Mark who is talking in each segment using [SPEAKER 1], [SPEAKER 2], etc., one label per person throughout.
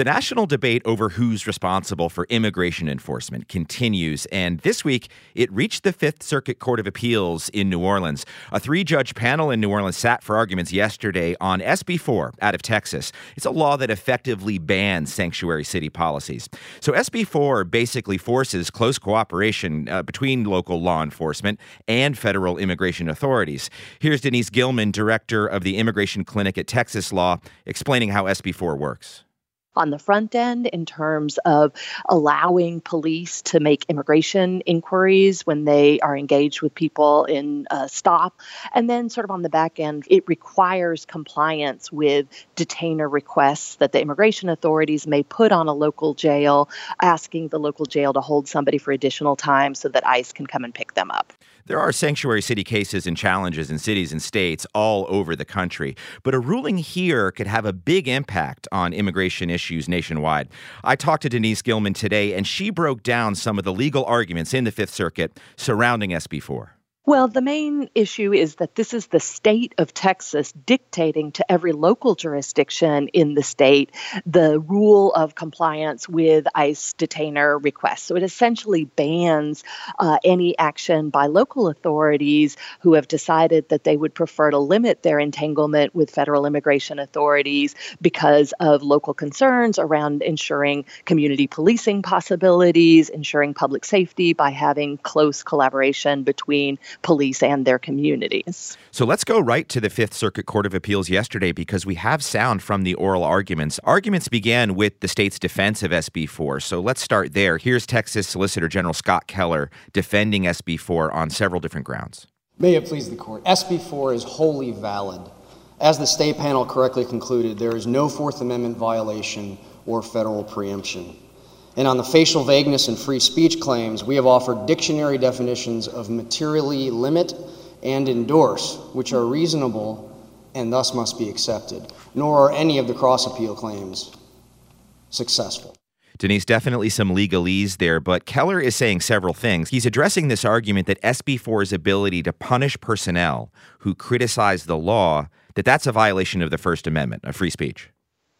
[SPEAKER 1] The national debate over who's responsible for immigration enforcement continues, and this week it reached the Fifth Circuit Court of Appeals in New Orleans. A three-judge panel in New Orleans sat for arguments yesterday on SB 4 out of Texas. It's a law that effectively bans sanctuary city policies. So SB 4 basically forces close cooperation between local law enforcement and federal immigration authorities. Here's Denise Gilman, director of the Immigration Clinic at Texas Law, explaining how SB 4 works.
[SPEAKER 2] On the front end, in terms of allowing police to make immigration inquiries when they are engaged with people in a stop. And then sort of on the back end, it requires compliance with detainer requests that the immigration authorities may put on a local jail, asking the local jail to hold somebody for additional time so that ICE can come and pick them up.
[SPEAKER 1] There are sanctuary city cases and challenges in cities and states all over the country, but a ruling here could have a big impact on immigration issues nationwide. I talked to Denise Gilman today, and she broke down some of the legal arguments in the Fifth Circuit surrounding SB 4.
[SPEAKER 2] Well, the main issue is that this is the state of Texas dictating to every local jurisdiction in the state the rule of compliance with ICE detainer requests. So it essentially bans any action by local authorities who have decided that they would prefer to limit their entanglement with federal immigration authorities because of local concerns around ensuring community policing possibilities, ensuring public safety by having close collaboration between police and their communities.
[SPEAKER 1] So let's go right to the Fifth Circuit Court of Appeals yesterday because we have sound from the oral arguments. Arguments began with the state's defense of SB 4. So let's start there. Here's Texas Solicitor General Scott Keller defending SB 4 on several different grounds.
[SPEAKER 3] May it please the court. SB 4 is wholly valid. As the state panel correctly concluded, there is no Fourth Amendment violation or federal preemption. And on the facial vagueness and free speech claims, we have offered dictionary definitions of materially limit and endorse, which are reasonable and thus must be accepted. Nor are any of the cross-appeal claims successful.
[SPEAKER 1] Denise, definitely some legalese there, but Keller is saying several things. He's addressing this argument that SB 4's ability to punish personnel who criticize the law, that's a violation of the First Amendment, of free speech.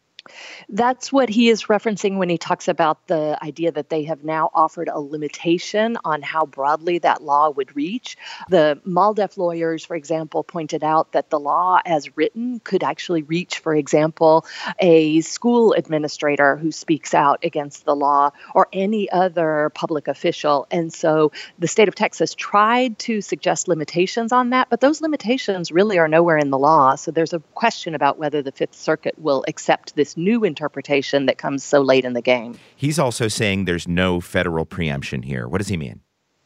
[SPEAKER 2] That's what he is referencing when he talks about the idea that they have now offered a limitation on how broadly that law would reach. The MALDEF lawyers, for example, pointed out that the law as written could actually reach, for example, a school administrator who speaks out against the law or any other public official. And so the state of Texas tried to suggest limitations on that, but those limitations really are nowhere in the law. So there's a question about whether the Fifth Circuit will accept this new interpretation that comes so late in the game.
[SPEAKER 1] He's also saying there's no federal preemption here. What does he mean?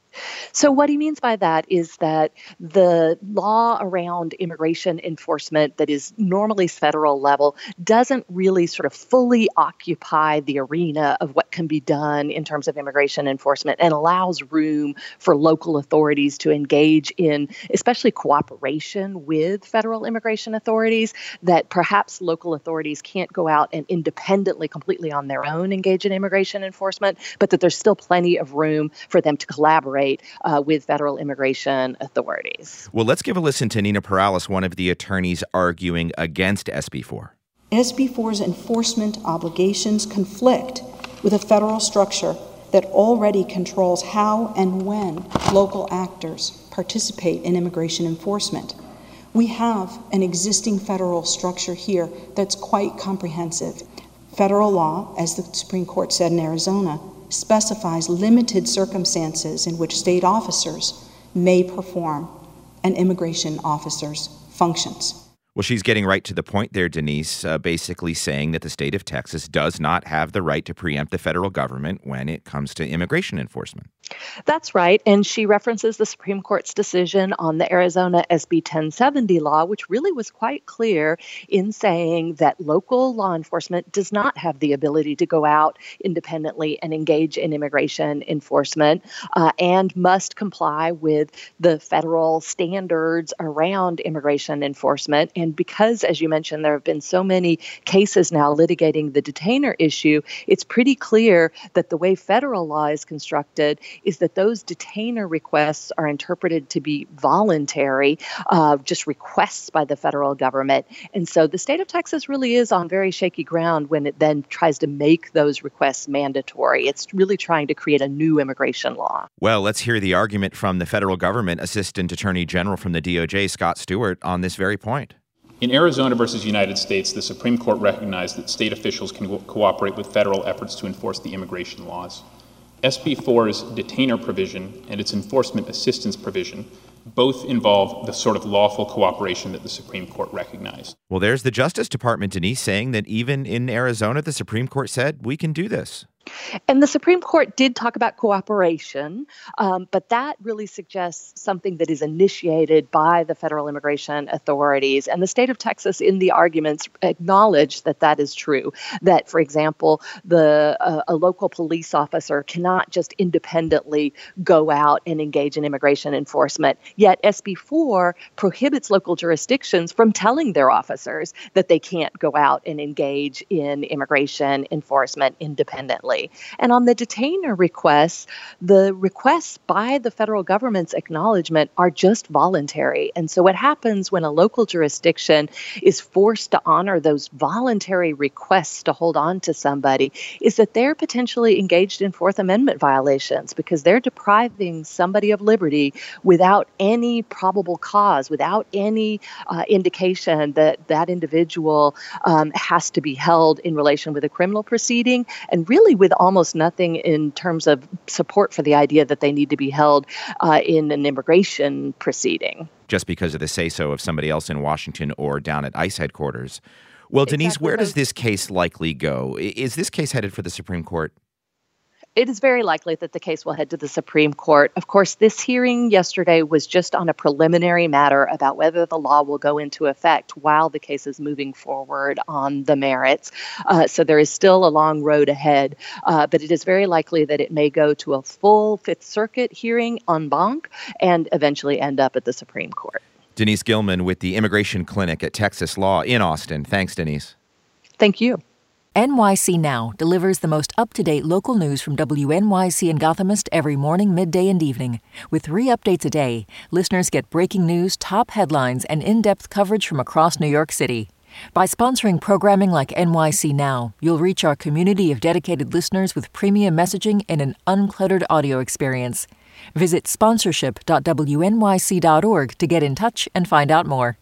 [SPEAKER 2] So what he means by that is that the law around immigration enforcement that is normally federal level doesn't really sort of fully occupy the arena of what can be done in terms of immigration enforcement and allows room for local authorities to engage in especially cooperation with federal immigration authorities that perhaps local authorities can't go out and independently, completely on their own engage in immigration enforcement, but that there's still plenty of room for them to collaborate with federal immigration authorities.
[SPEAKER 1] Well, let's give a listen to Nina Perales, one of the attorneys arguing against SB 4.
[SPEAKER 4] SB 4's enforcement obligations conflict with a federal structure that already controls how and when local actors participate in immigration enforcement. We have an existing federal structure here that's quite comprehensive. Federal law, as the Supreme Court said in Arizona, specifies limited circumstances in which state officers may perform an immigration officer's functions.
[SPEAKER 1] Well, she's getting right to the point there, Denise, basically saying that the state of Texas does not have the right to preempt the federal government when it comes to immigration enforcement.
[SPEAKER 2] That's right. And she references the Supreme Court's decision on the Arizona SB 1070 law, which really was quite clear in saying that local law enforcement does not have the ability to go out independently and engage in immigration enforcement and must comply with the federal standards around immigration enforcement. And And because, as you mentioned, there have been so many cases now litigating the detainer issue, it's pretty clear that the way federal law is constructed is that those detainer requests are interpreted to be voluntary, just requests by the federal government. And so the state of Texas really is on very shaky ground when it then tries to make those requests mandatory. It's really trying to create a new immigration law.
[SPEAKER 1] Well, let's hear the argument from the federal government, Assistant Attorney General from the DOJ, Scott Stewart, on this very point.
[SPEAKER 5] In Arizona versus United States, the Supreme Court recognized that state officials can cooperate with federal efforts to enforce the immigration laws. SB 4's detainer provision and its enforcement assistance provision both involve the sort of lawful cooperation that the Supreme Court recognized.
[SPEAKER 1] Well, there's the Justice Department, Denise, saying that even in Arizona, the Supreme Court said we can do this.
[SPEAKER 2] And the Supreme Court did talk about cooperation, but that really suggests something that is initiated by the federal immigration authorities. And the state of Texas, in the arguments, acknowledged that that is true. That, for example, a local police officer cannot just independently go out and engage in immigration enforcement. Yet SB 4 prohibits local jurisdictions from telling their officers that they can't go out and engage in immigration enforcement independently. And on the detainer requests, the requests by the federal government's acknowledgement are just voluntary. And so what happens when a local jurisdiction is forced to honor those voluntary requests to hold on to somebody is that they're potentially engaged in Fourth Amendment violations because they're depriving somebody of liberty without any probable cause, without any indication that that individual has to be held in relation with a criminal proceeding, and really with almost nothing in terms of support for the idea that they need to be held in an immigration proceeding.
[SPEAKER 1] Just because of the say-so of somebody else in Washington or down at ICE headquarters. Well, Denise,
[SPEAKER 2] Exactly.
[SPEAKER 1] where does this case likely go? Is this case headed for the Supreme Court?
[SPEAKER 2] It is very likely that the case will head to the Supreme Court. Of course, this hearing yesterday was just on a preliminary matter about whether the law will go into effect while the case is moving forward on the merits. So there is still a long road ahead, but it is very likely that it may go to a full Fifth Circuit hearing en banc and eventually end up at the Supreme Court.
[SPEAKER 1] Denise Gilman with the Immigration Clinic at Texas Law in Austin. Thanks, Denise.
[SPEAKER 2] Thank you.
[SPEAKER 6] NYC Now delivers the most up-to-date local news from WNYC and Gothamist every morning, midday, and evening. With 3 updates a day, listeners get breaking news, top headlines, and in-depth coverage from across New York City. By sponsoring programming like NYC Now, you'll reach our community of dedicated listeners with premium messaging and an uncluttered audio experience. Visit sponsorship.wnyc.org to get in touch and find out more.